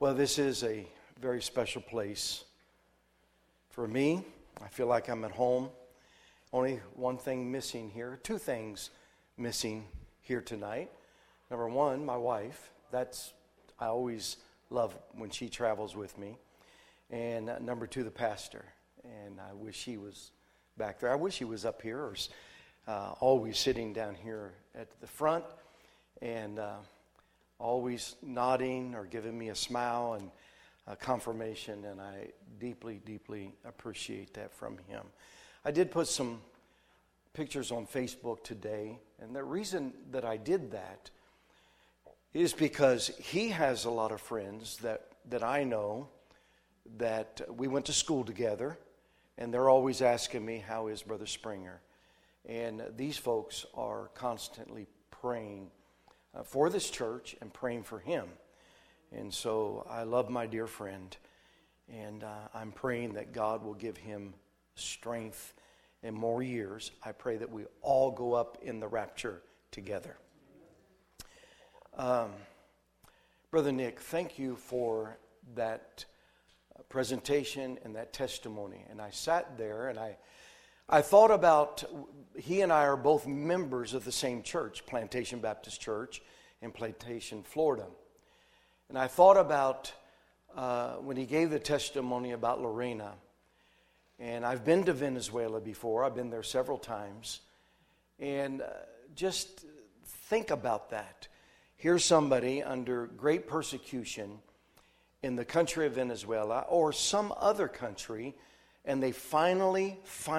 Well, this is a very special place for me. I feel like I'm at home. Only one thing missing here, two things missing here tonight. Number one, my wife. I always love when she travels with me. And number two, the pastor. And I wish he was back there. I wish he was up here or always sitting down here at the front and always nodding or giving me a smile and a confirmation, and I deeply, deeply appreciate that from him. I did put some pictures on Facebook today, and the reason that I did that is because he has a lot of friends that I know that we went to school together, and they're always asking me, how is Brother Springer? And these folks are constantly praying for this church and praying for him. And so I love my dear friend, and I'm praying that God will give him strength and more years. I pray that we all go up in the rapture together. Brother Nick, thank you for that presentation and that testimony. And I sat there and I thought about, he and I are both members of the same church, Plantation Baptist Church in Plantation, Florida. And I thought about when he gave the testimony about Lorena. And I've been to Venezuela before. I've been there several times. And just think about that. Here's somebody under great persecution in the country of Venezuela or some other country, and they finally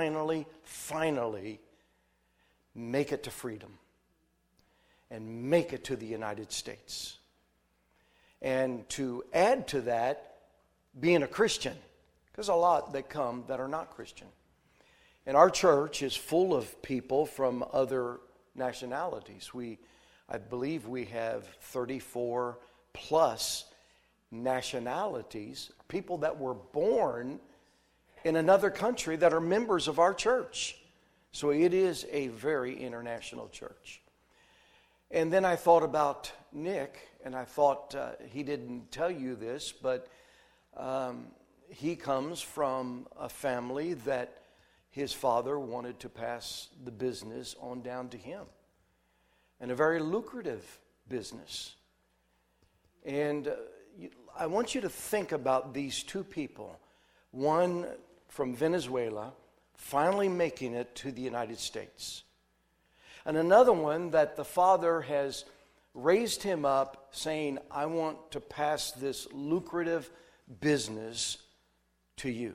make it to freedom and make it to the United States. And to add to that, being a Christian, because a lot that come that are not Christian. And our church is full of people from other nationalities. I believe we have 34 plus nationalities, people that were born in another country that are members of our church. So it is a very international church. And then I thought about Nick, and I thought he didn't tell you this, but he comes from a family that his father wanted to pass the business on down to him. And a very lucrative business. And I want you to think about these two people. One from Venezuela, finally making it to the United States. And another one that the father has raised him up saying, I want to pass this lucrative business to you.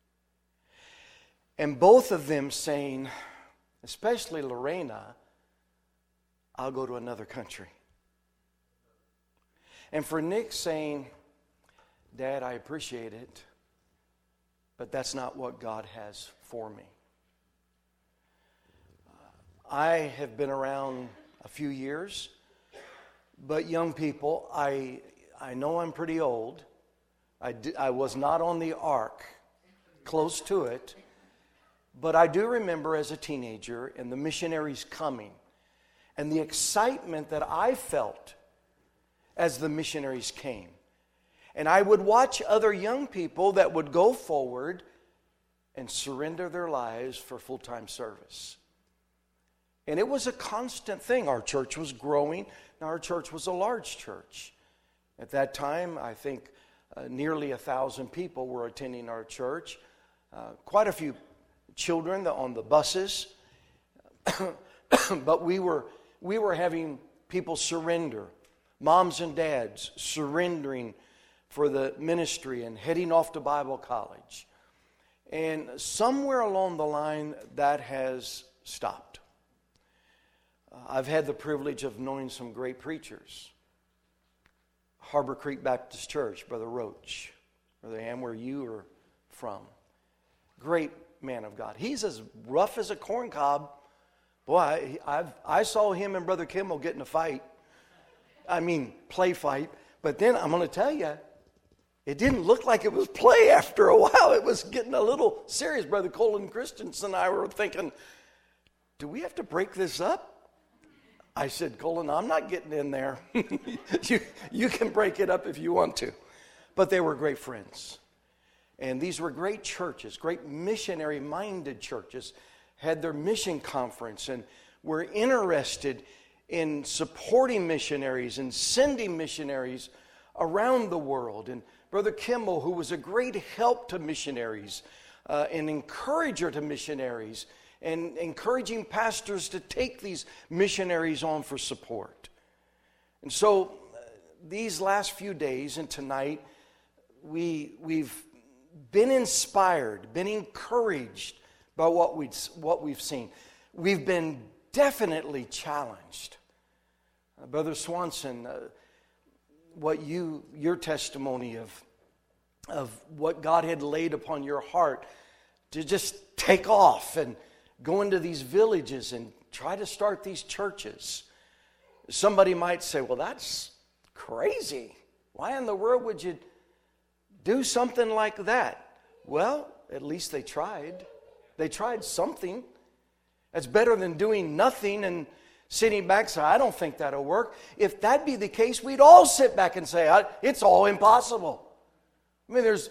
And both of them saying, especially Lorena, I'll go to another country. And for Nick saying, Dad, I appreciate it, but that's not what God has for me. I have been around a few years, but young people, I know I'm pretty old. I was not on the ark, close to it, but I do remember as a teenager and the missionaries coming and the excitement that I felt as the missionaries came. And I would watch other young people that would go forward and surrender their lives for full-time service. And it was a constant thing. Our church was growing. Now, our church was a large church. At that time, I think nearly 1,000 people were attending our church. Quite a few children on the buses. But we were having people surrender. Moms and dads surrendering for the ministry and heading off to Bible college. And somewhere along the line, that has stopped. I've had the privilege of knowing some great preachers. Harbor Creek Baptist Church, Brother Roach. Brother Ham, where you are from. Great man of God. He's as rough as a corn cob. Boy, I saw him and Brother Kimmel get in a fight. I mean, play fight. But then I'm going to tell you, it didn't look like it was play after a while. It was getting a little serious. Brother Colin Christensen and I were thinking, do we have to break this up? I said, Colin, I'm not getting in there. You can break it up if you want to. but they were great friends. And these were great churches, great missionary-minded churches, had their mission conference and were interested in supporting missionaries and sending missionaries around the world. And Brother Kimball, who was a great help to missionaries, an encourager to missionaries, and encouraging pastors to take these missionaries on for support. And so these last few days and tonight, we've been inspired, been encouraged by what we've seen. We've been definitely challenged. Brother Swanson, your testimony of what God had laid upon your heart to just take off and go into these villages and try to start these churches. Somebody might say, well, that's crazy. Why in the world would you do something like that? Well, at least they tried. They tried something. That's better than doing nothing and sitting back and say, I don't think that'll work. If that be the case, we'd all sit back and say, it's all impossible. I mean, there's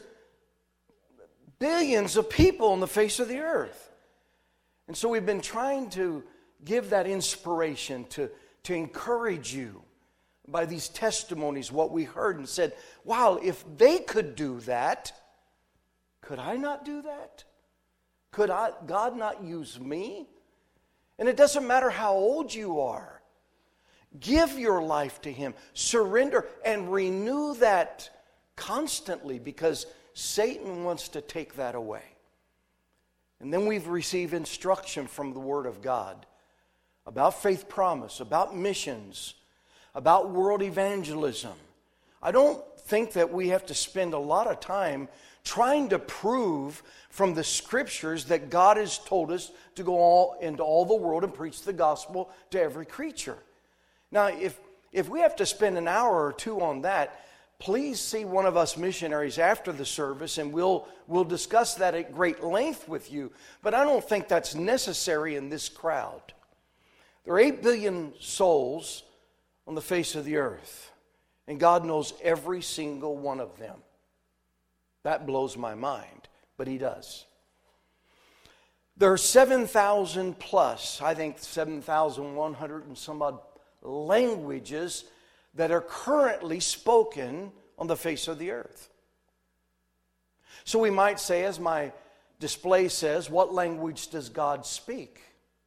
billions of people on the face of the earth. And so we've been trying to give that inspiration to encourage you by these testimonies, what we heard, and said, wow, if they could do that, could I not do that? Could God not use me? And it doesn't matter how old you are. Give your life to Him. Surrender and renew that constantly, because Satan wants to take that away. And then we've received instruction from the Word of God about faith promise, about missions, about world evangelism. I don't think that we have to spend a lot of time trying to prove from the Scriptures that God has told us to go into all the world and preach the gospel to every creature. Now, if we have to spend an hour or two on that, please see one of us missionaries after the service, and we'll discuss that at great length with you. But I don't think that's necessary in this crowd. There are 8 billion souls on the face of the earth, and God knows every single one of them. That blows my mind, but He does. There are 7,000 plus, I think 7,100 and some odd languages that are currently spoken on the face of the earth. So we might say, as my display says, what language does God speak?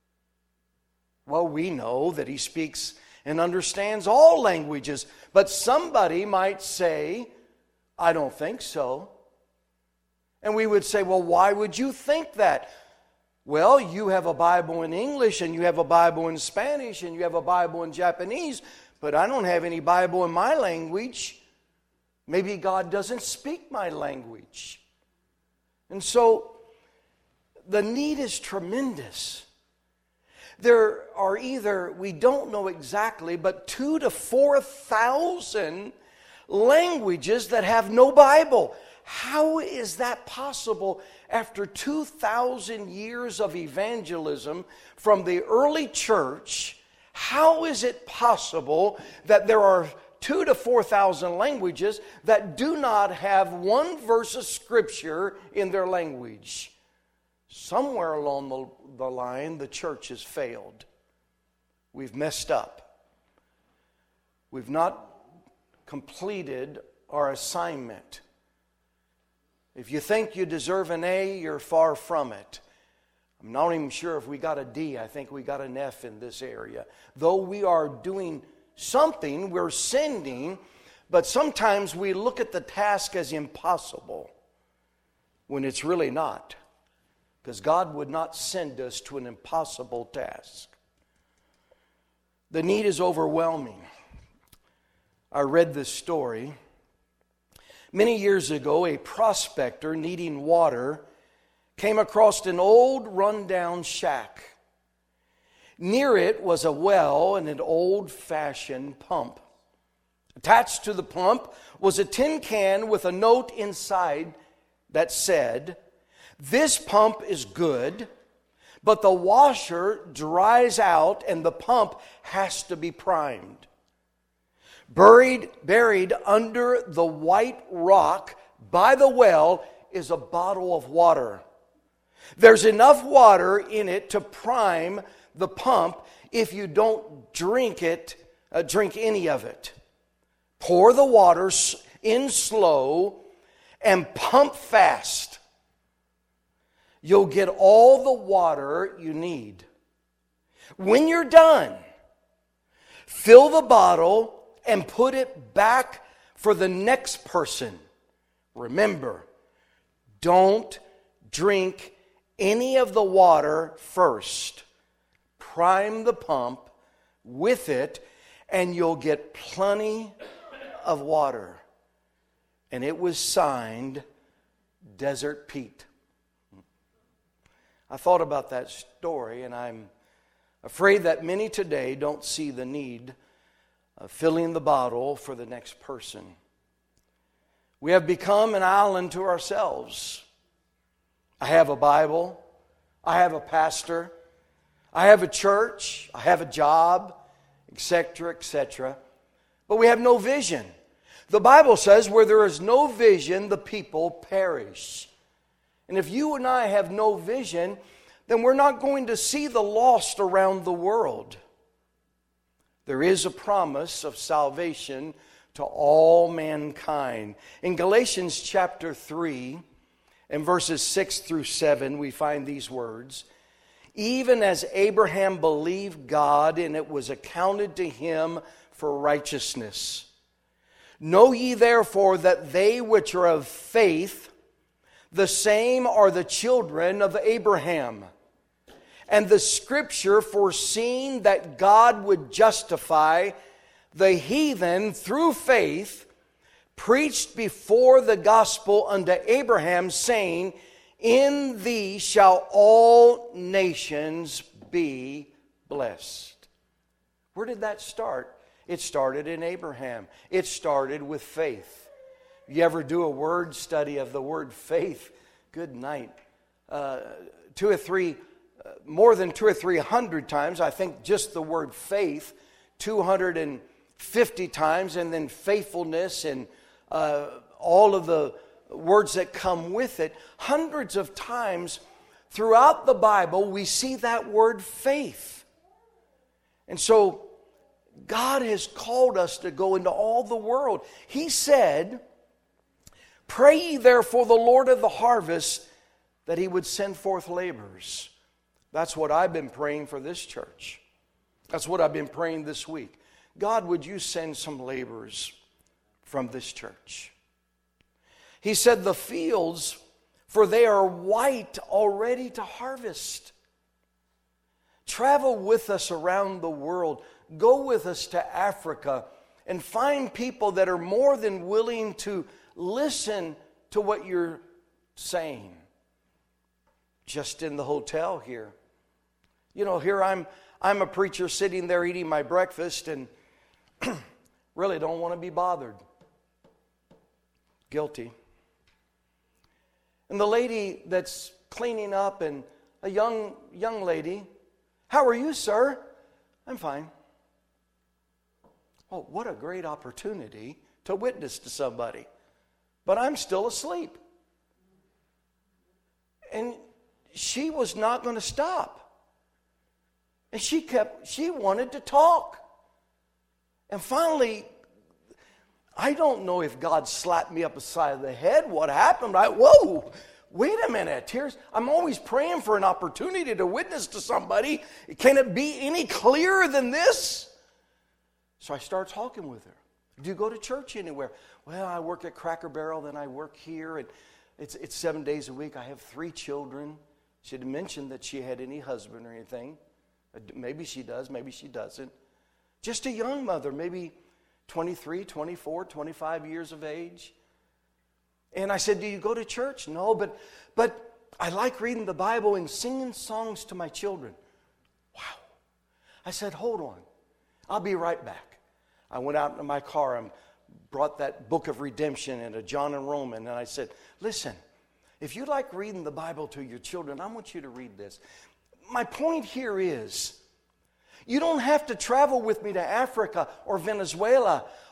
Well, we know that He speaks and understands all languages, but somebody might say, I don't think so. And we would say, well, why would you think that? Well, you have a Bible in English, and you have a Bible in Spanish, and you have a Bible in Japanese, but I don't have any Bible in my language. Maybe God doesn't speak my language. And so the need is tremendous. There are either, we don't know exactly, but 2,000 to 4,000 languages that have no Bible. How is that possible after 2,000 years of evangelism from the early church? How is it possible that there are 2,000 to 4,000 languages that do not have one verse of Scripture in their language? Somewhere along the line, the church has failed. We've messed up. We've not completed our assignment. If you think you deserve an A, you're far from it. I'm not even sure if we got a D. I think we got an F in this area. Though we are doing something, we're sending, but sometimes we look at the task as impossible when it's really not. Because God would not send us to an impossible task. The need is overwhelming. I read this story. Many years ago, a prospector needing water came across an old rundown shack. Near it was a well and an old-fashioned pump. Attached to the pump was a tin can with a note inside that said, "This pump is good, but the washer dries out and the pump has to be primed." Buried under the white rock by the well is a bottle of water. There's enough water in it to prime the pump if you don't drink any of it. Pour the water in slow and pump fast. You'll get all the water you need. When you're done, fill the bottle and put it back for the next person. Remember, don't drink any of the water first. Prime the pump with it, and you'll get plenty of water. And it was signed Desert Pete. I thought about that story, and I'm afraid that many today don't see the need of filling the bottle for the next person. We have become an island to ourselves. I have a Bible. I have a pastor. I have a church. I have a job, etc., etc. But we have no vision. The Bible says where there is no vision, the people perish. And if you and I have no vision, then we're not going to see the lost around the world. There is a promise of salvation to all mankind. In Galatians chapter 3 and verses 6 through 7, we find these words. Even as Abraham believed God, and it was accounted to him for righteousness. Know ye therefore that they which are of faith, the same are the children of Abraham. And the Scripture, foreseeing that God would justify the heathen through faith, preached before the gospel unto Abraham, saying, In thee shall all nations be blessed. Where did that start? It started in Abraham. It started with faith. You ever do a word study of the word faith? Good night. More than 200 or 300 times. I think just the word faith, 250 times, and then faithfulness and all of the words that come with it. Hundreds of times throughout the Bible, we see that word faith. And so God has called us to go into all the world. He said, Pray ye therefore the Lord of the harvest that He would send forth laborers. That's what I've been praying for this church. That's what I've been praying this week. God, would you send some laborers from this church? He said, the fields, for they are white already to harvest. Travel with us around the world. Go with us to Africa and find people that are more than willing to listen to what you're saying. Just in the hotel here. You know, here I'm a preacher sitting there eating my breakfast and really don't want to be bothered. Guilty. And the lady that's cleaning up, and a young lady, how are you, sir? I'm fine. Oh, what a great opportunity to witness to somebody. But I'm still asleep. And she was not going to stop. And she wanted to talk. And finally, I don't know if God slapped me up the side of the head. What happened? Whoa, wait a minute. I'm always praying for an opportunity to witness to somebody. Can it be any clearer than this? So I start talking with her. Do you go to church anywhere? Well, I work at Cracker Barrel, then I work here. And it's 7 days a week. I have 3 children. She didn't mention that she had any husband or anything. Maybe she does, maybe she doesn't. Just a young mother, maybe 23, 24, 25 years of age. And I said, do you go to church? No, but I like reading the Bible and singing songs to my children. Wow. I said, hold on. I'll be right back. I went out in my car and brought that book of redemption and a John and Roman. And I said, listen, if you like reading the Bible to your children, I want you to read this. My point here is, you don't have to travel with me to Africa or Venezuela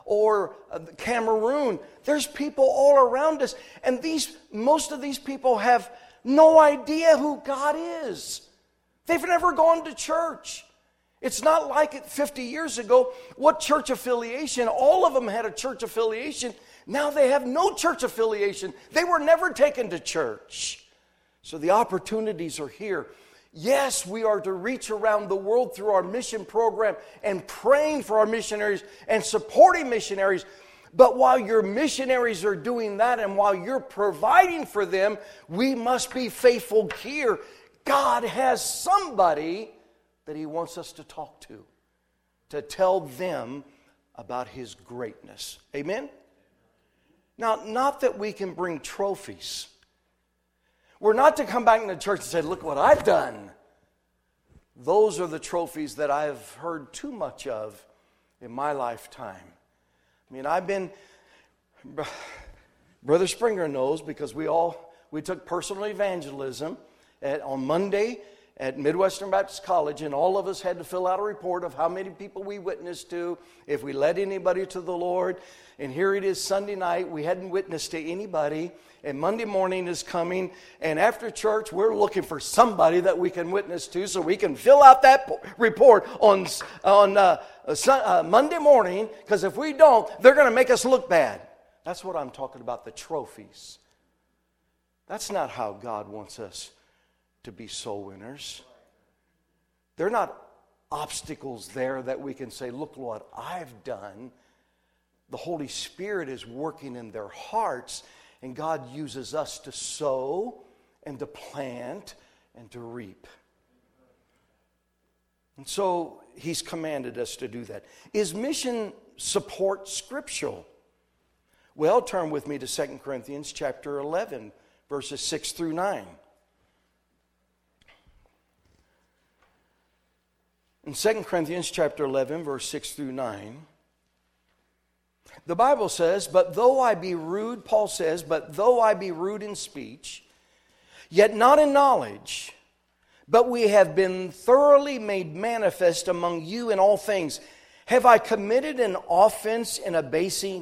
or Cameroon. There's people all around us. And most of these people have no idea who God is. They've never gone to church. It's not like it 50 years ago. What church affiliation? All of them had a church affiliation. Now they have no church affiliation. They were never taken to church. So the opportunities are here. Yes, we are to reach around the world through our mission program and praying for our missionaries and supporting missionaries. But while your missionaries are doing that and while you're providing for them, we must be faithful here. God has somebody that He wants us to talk to tell them about His greatness. Amen? Now, not that we can bring trophies. We're not to come back into church and say, look what I've done. Those are the trophies that I've heard too much of in my lifetime. I mean, Brother Springer knows because we took personal evangelism on Monday at Midwestern Baptist College, and all of us had to fill out a report of how many people we witnessed to, if we led anybody to the Lord. And here it is Sunday night, we hadn't witnessed to anybody, and Monday morning is coming, and after church, we're looking for somebody that we can witness to so we can fill out that report on Monday morning, because if we don't, they're going to make us look bad. That's what I'm talking about, the trophies. That's not how God wants us to be soul winners. They're not obstacles there that we can say, look what I've done. The Holy Spirit is working in their hearts, and God uses us to sow and to plant and to reap. And so He's commanded us to do that. Is mission support scriptural? Well, turn with me to 2 Corinthians chapter 11, verses 6 through 9. In 2 Corinthians chapter 11, verse 6 through 9, the Bible says, but though I be rude, Paul says, but though I be rude in speech, yet not in knowledge, but we have been thoroughly made manifest among you in all things. Have I committed an offense in abasing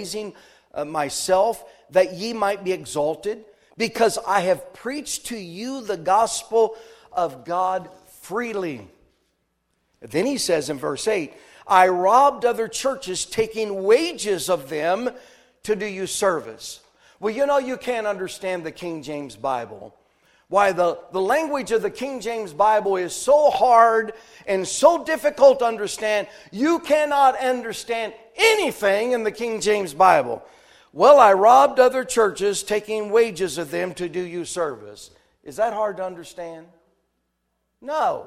myself, that ye might be exalted? Because I have preached to you the gospel of God freely. Then he says in verse 8, I robbed other churches, taking wages of them to do you service. Well, you know, you can't understand the King James Bible. Why, the language of the King James Bible is so hard and so difficult to understand, you cannot understand anything in the King James Bible. Well, I robbed other churches, taking wages of them to do you service. Is that hard to understand? No.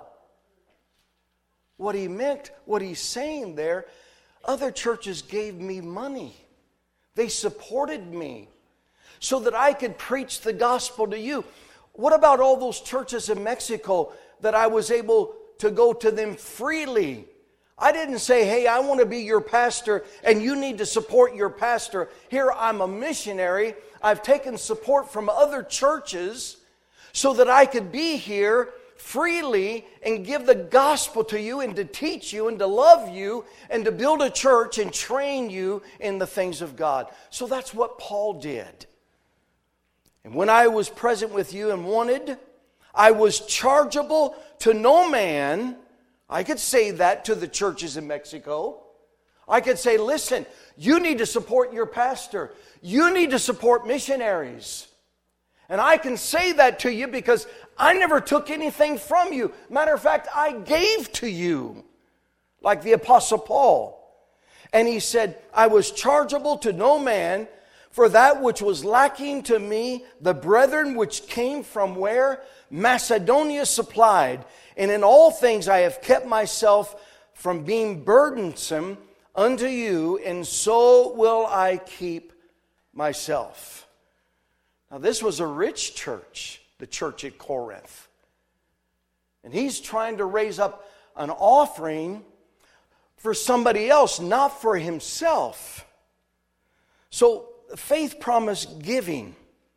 What he meant, what he's saying there, other churches gave me money. They supported me so that I could preach the gospel to you. What about all those churches in Mexico that I was able to go to them freely? I didn't say, hey, I want to be your pastor and you need to support your pastor. Here, I'm a missionary. I've taken support from other churches so that I could be here freely and give the gospel to you and to teach you and to love you and to build a church and train you in the things of God. So that's what Paul did. And when I was present with you and wanted, I was chargeable to no man. I could say that to the churches in Mexico. I could say, listen, you need to support your pastor. You need to support missionaries. And I can say that to you because I never took anything from you. Matter of fact, I gave to you, like the Apostle Paul. And he said, I was chargeable to no man, for that which was lacking to me, the brethren which came from where? Macedonia supplied. And in all things I have kept myself from being burdensome unto you, and so will I keep myself. Now this was a rich church, the church at Corinth. And he's trying to raise up an offering for somebody else, not for himself. So faith promise giving.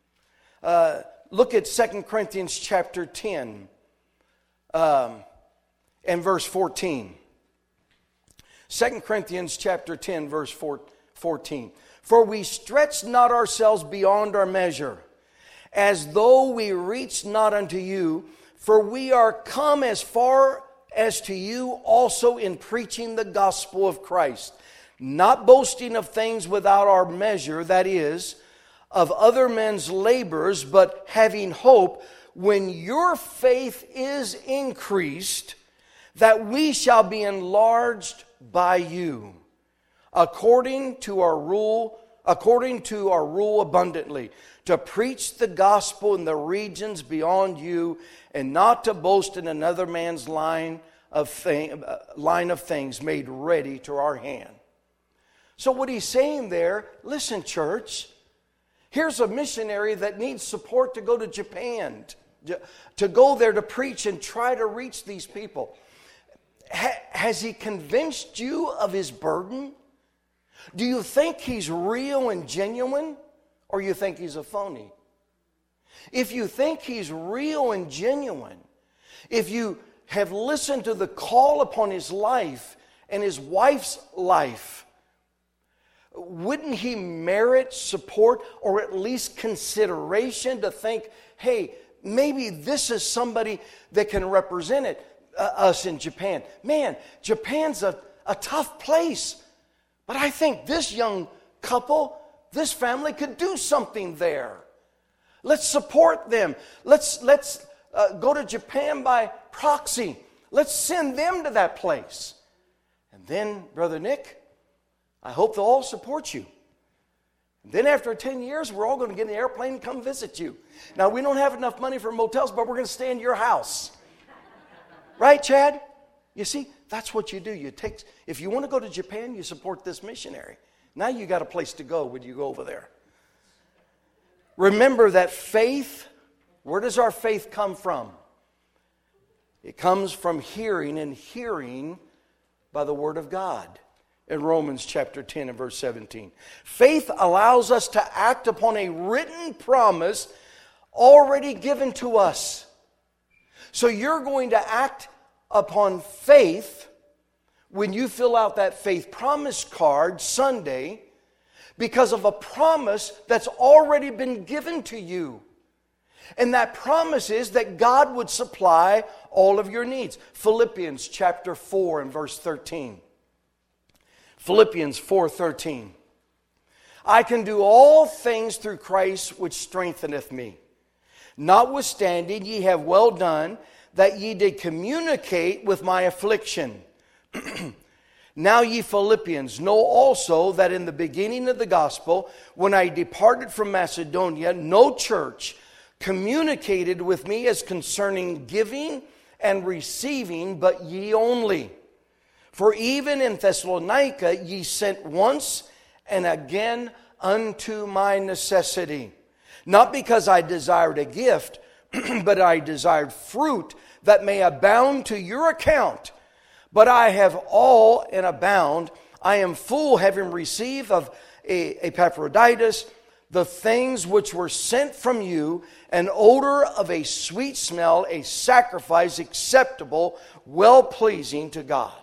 Look at 2 Corinthians chapter 10 and verse 14. 2 Corinthians chapter 10, verse 14. For we stretch not ourselves beyond our measure, as though we reached not unto you, for we are come as far as to you also in preaching the gospel of Christ, not boasting of things without our measure, that is, of other men's labors, but having hope, when your faith is increased, that we shall be enlarged by you, according to our rule abundantly, to preach the gospel in the regions beyond you, and not to boast in another man's line of things made ready to our hand. So what he's saying there, listen, church, here's a missionary that needs support to go to Japan, to go there to preach and try to reach these people. Has he convinced you of his burden? Do you think he's real and genuine, or you think he's a phony? If you think he's real and genuine, if you have listened to the call upon his life and his wife's life, wouldn't he merit support or at least consideration to think, hey, maybe this is somebody that can represent us in Japan? Man, Japan's a tough place. But I think this young couple, this family could do something there. Let's support them. Let's go to Japan by proxy. Let's send them to that place. And then, Brother Nick, I hope they'll all support you. And then after 10 years, we're all going to get in the airplane and come visit you. Now, we don't have enough money for motels, but we're going to stay in your house. Right, Chad? You see, that's what you do. If you want to go to Japan, you support this missionary. Now you got a place to go when you go over there. Remember that faith, where does our faith come from? It comes from hearing, and hearing by the Word of God. In Romans chapter 10 and verse 17. Faith allows us to act upon a written promise already given to us. So you're going to act upon faith when you fill out that faith promise card Sunday, because of a promise that's already been given to you. And that promise is that God would supply all of your needs. Philippians chapter 4 and verse 13. Philippians 4:13. I can do all things through Christ which strengtheneth me. Notwithstanding, ye have well done, that ye did communicate with my affliction. Now ye Philippians know also that in the beginning of the gospel, when I departed from Macedonia, no church communicated with me as concerning giving and receiving, but ye only. For even in Thessalonica ye sent once and again unto my necessity. Not because I desired a gift, but I desired fruit that may abound to your account. But I have all and abound. I am full, having received of Epaphroditus the things which were sent from you, an odor of a sweet smell, a sacrifice acceptable, well-pleasing to God.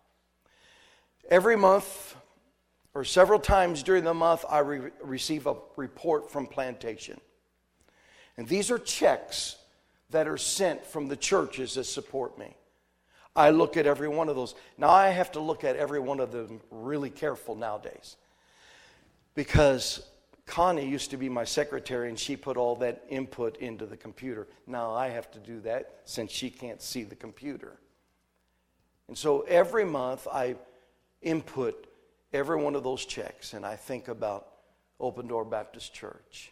Every month, or several times during the month, I receive a report from Plantation. And these are checks that are sent from the churches that support me. I look at every one of those. Now, I have to look at every one of them really careful nowadays, because Connie used to be my secretary, and she put all that input into the computer. Now I have to do that since she can't see the computer. And so every month I input every one of those checks, and I think about Open Door Baptist Church.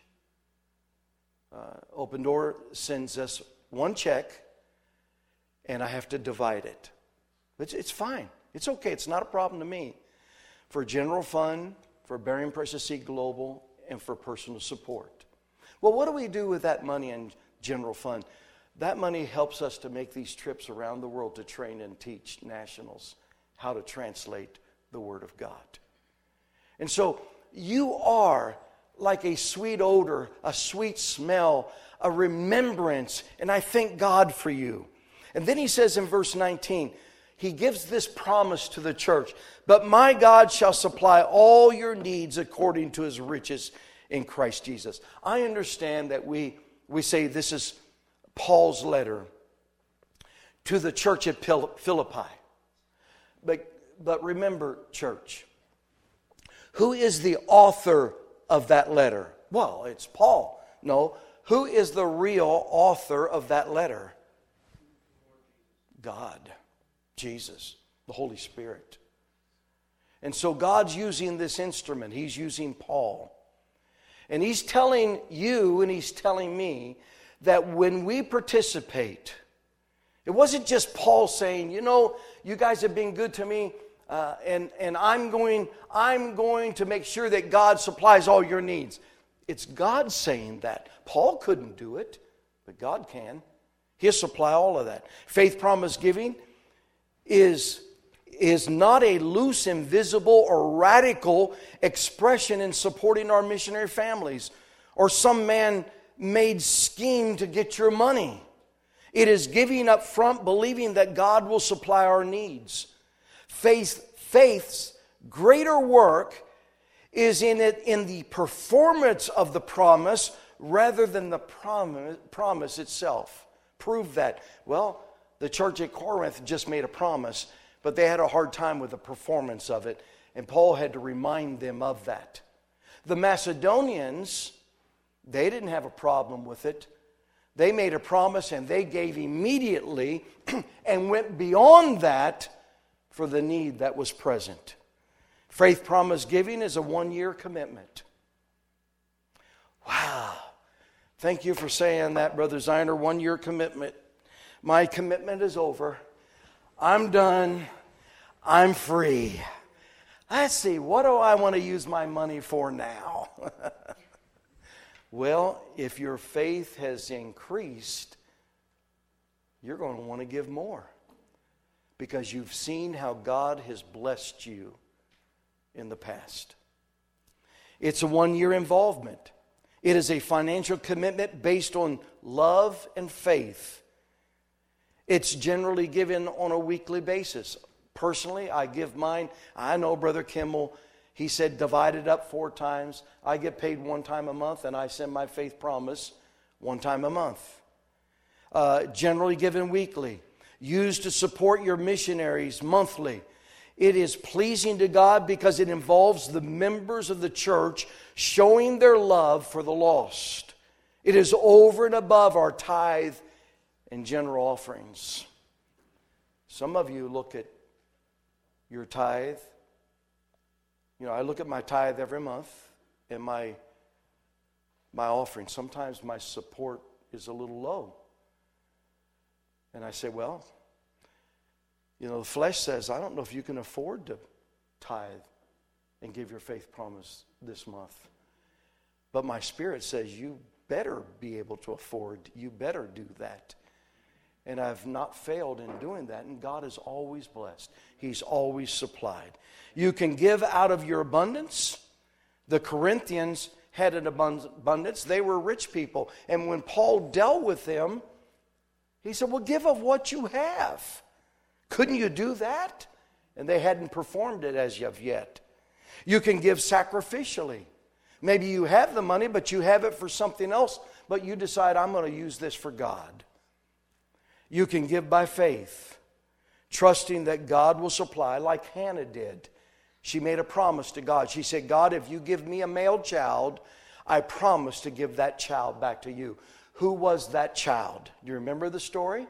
Open Door sends us one check, and I have to divide it. It's fine. It's okay. It's not a problem to me. For general fund, for Bearing Precious Seed Global, and for personal support. Well, what do we do with that money in general fund? That money helps us to make these trips around the world to train and teach nationals how to translate the Word of God. And so you are like a sweet odor, a sweet smell, a remembrance, and I thank God for you. And then he says in verse 19, he gives this promise to the church. But my God shall supply all your needs according to his riches in Christ Jesus. I understand that we say this is Paul's letter to the church at Philippi. But remember, church, who is the author of that letter? Well, it's Paul. No, who is the real author of that letter? God, Jesus, the Holy Spirit. And so God's using this instrument. He's using Paul. And he's telling you and he's telling me that when we participate, it wasn't just Paul saying, you know, you guys have been good to me, and I'm going to make sure that God supplies all your needs. It's God saying that. Paul couldn't do it, but God can. He'll supply all of that. Faith promise giving is not a loose, invisible, or radical expression in supporting our missionary families or some man-made scheme to get your money. It is giving up front, believing that God will supply our needs. Faith's greater work is in the performance of the promise rather than the promise itself. Prove that. Well, the church at Corinth just made a promise, but they had a hard time with the performance of it, and Paul had to remind them of that. The Macedonians, they didn't have a problem with it. They made a promise and they gave immediately and went beyond that for the need that was present. Faith promise giving is a 1-year commitment. Wow. Thank you for saying that, Brother Ziner. 1-year commitment. My commitment is over. I'm done. I'm free. Let's see, what do I want to use my money for now? Well, if your faith has increased, you're going to want to give more because you've seen how God has blessed you in the past. It's a 1-year involvement. It is a financial commitment based on love and faith. It's generally given on a weekly basis. Personally, I give mine. I know Brother Kimmel, he said divide it up 4 times. I get paid 1 time a month, and I send my faith promise 1 time a month. Generally given weekly. Used to support your missionaries monthly. It is pleasing to God because it involves the members of the church showing their love for the lost. It is over and above our tithe and general offerings. Some of you look at your tithe. You know, I look at my tithe every month and my offering. Sometimes my support is a little low. And I say, well, you know, the flesh says, I don't know if you can afford to tithe and give your faith promise this month. But my spirit says, you better be able to afford. You better do that. And I've not failed in doing that. And God is always blessed. He's always supplied. You can give out of your abundance. The Corinthians had an abundance. They were rich people. And when Paul dealt with them, he said, well, give of what you have. Couldn't you do that? And they hadn't performed it as of yet. You can give sacrificially. Maybe you have the money, but you have it for something else. But you decide, I'm going to use this for God. You can give by faith, trusting that God will supply like Hannah did. She made a promise to God. She said, God, if you give me a male child, I promise to give that child back to you. Who was that child? Do you remember the story?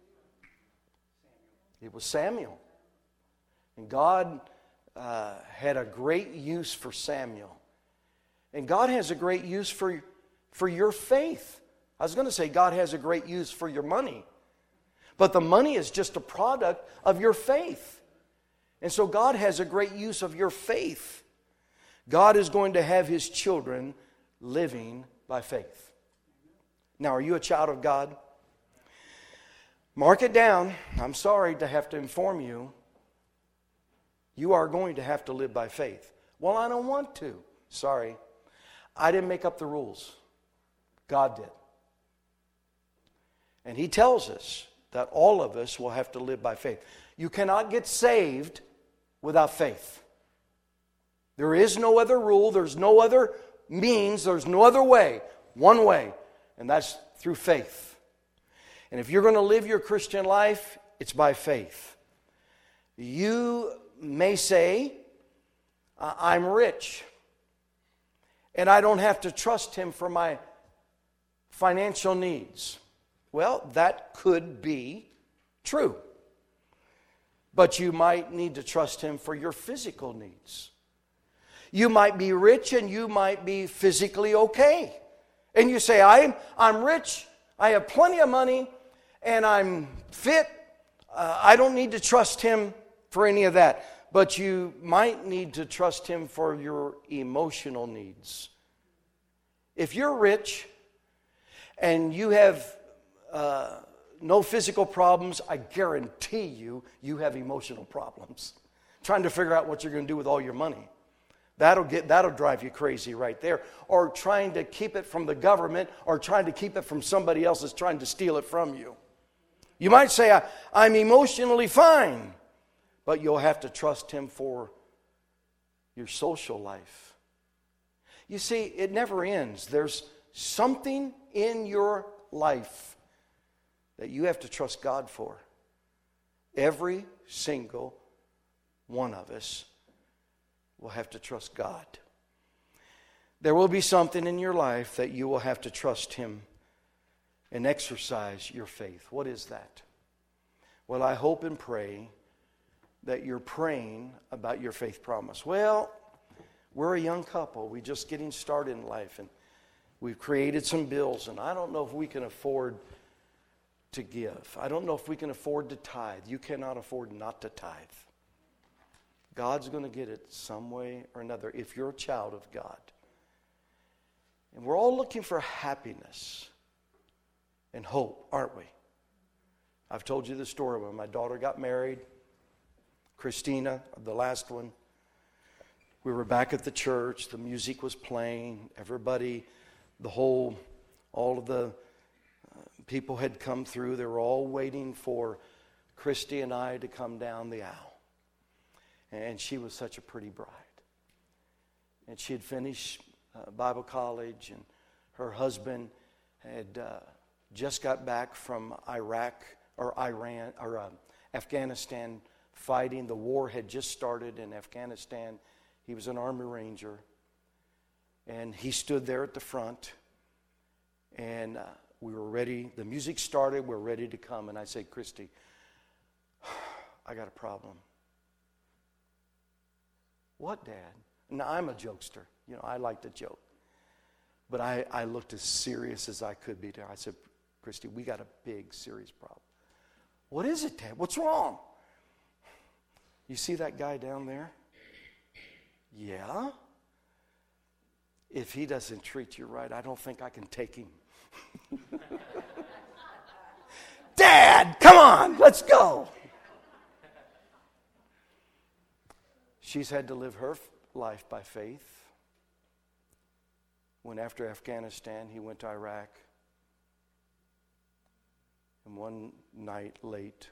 It was Samuel. And God had a great use for Samuel. And God has a great use for your faith. I was going to say God has a great use for your money. But the money is just a product of your faith. And so God has a great use of your faith. God is going to have His children living by faith. Now, are you a child of God? Mark it down. I'm sorry to have to inform you. You are going to have to live by faith. Well, I don't want to. Sorry. I didn't make up the rules. God did. And He tells us that all of us will have to live by faith. You cannot get saved without faith. There is no other rule. There's no other means. There's no other way. One way, and that's through faith. And if you're going to live your Christian life, it's by faith. You may say, I'm rich, and I don't have to trust Him for my financial needs. Well, that could be true. But you might need to trust Him for your physical needs. You might be rich and you might be physically okay. And you say, I'm rich, I have plenty of money, and I'm fit. I don't need to trust Him for any of that. But you might need to trust Him for your emotional needs. If you're rich and you have no physical problems, I guarantee you have emotional problems. Trying to figure out what you're going to do with all your money. That'll drive you crazy right there. Or trying to keep it from the government, or trying to keep it from somebody else that's trying to steal it from you. You might say, I'm emotionally fine, but you'll have to trust Him for your social life. You see, it never ends. There's something in your life that you have to trust God for. Every single one of us will have to trust God. There will be something in your life that you will have to trust Him and exercise your faith. What is that? Well, I hope and pray that you're praying about your faith promise. Well, we're a young couple. We're just getting started in life, and we've created some bills, and I don't know if we can afford to give. I don't know if we can afford to tithe. You cannot afford not to tithe. God's going to get it some way or another if you're a child of God. And we're all looking for happiness and hope, aren't we? I've told you the story when my daughter got married, Christina, the last one. We were back at the church. The music was playing. Everybody, all of the people had come through. They were all waiting for Christy and I to come down the aisle. And she was such a pretty bride. And she had finished Bible college, and her husband had just got back from Afghanistan fighting. The war had just started in Afghanistan. He was an Army Ranger. And he stood there at the front. And we were ready. The music started. We were ready to come. And I said, Christy, I got a problem. What, Dad? Now, I'm a jokester. You know, I like to joke. But I looked as serious as I could be there. I said, Christy, we got a big, serious problem. What is it, Dad? What's wrong? You see that guy down there? Yeah? If he doesn't treat you right, I don't think I can take him. Dad, come on, let's go. She's had to live her life by faith. When after Afghanistan, he went to Iraq. And one night late,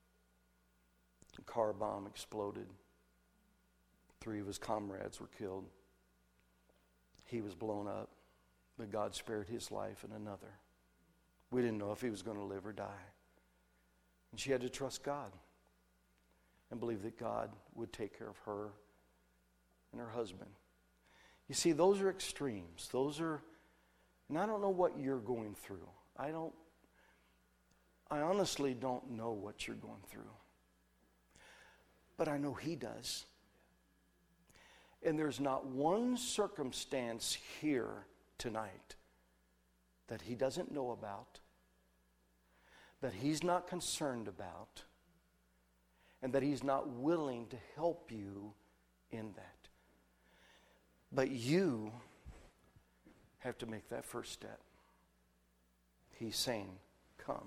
a car bomb exploded. 3 of his comrades were killed. He was blown up, but God spared his life in another. We didn't know if he was going to live or die. And she had to trust God and believe that God would take care of her and her husband. You see, those are extremes. And I don't know what you're going through. I honestly don't know what you're going through. But I know He does. And there's not one circumstance here tonight that He doesn't know about, that He's not concerned about, and that He's not willing to help you in that. But you have to make that first step. He's saying, come.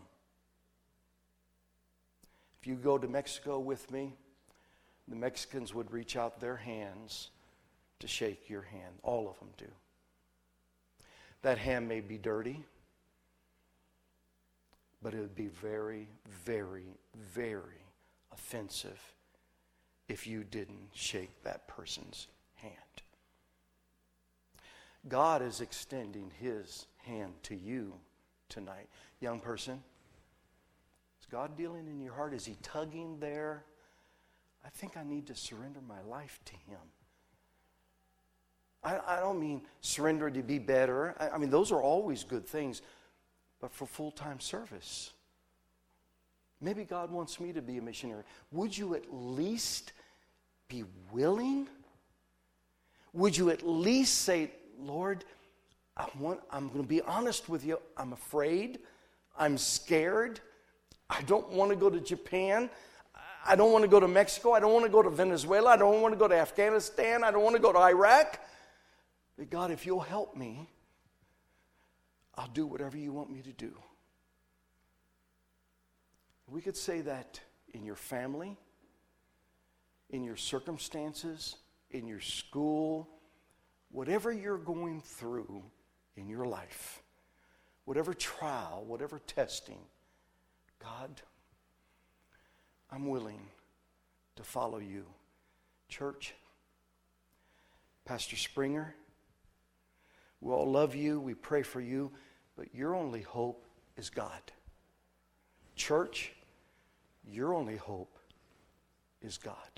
If you go to Mexico with me, the Mexicans would reach out their hands to shake your hand. All of them do. That hand may be dirty, but it would be very, very, very offensive if you didn't shake that person's hand. God is extending His hand to you tonight. Young person, is God dealing in your heart? Is He tugging there? I think I need to surrender my life to Him. I don't mean surrender to be better. I mean, those are always good things, but for full-time service. Maybe God wants me to be a missionary. Would you at least be willing? Would you at least say, Lord, I'm going to be honest with you. I'm afraid. I'm scared. I don't want to go to Japan. I don't want to go to Mexico. I don't want to go to Venezuela. I don't want to go to Afghanistan. I don't want to go to Iraq. But God, if you'll help me, I'll do whatever you want me to do. We could say that in your family, in your circumstances, in your school, whatever you're going through in your life, whatever trial, whatever testing, God, I'm willing to follow you. Church, Pastor Springer, we all love you, we pray for you, but your only hope is God. Church, your only hope is God.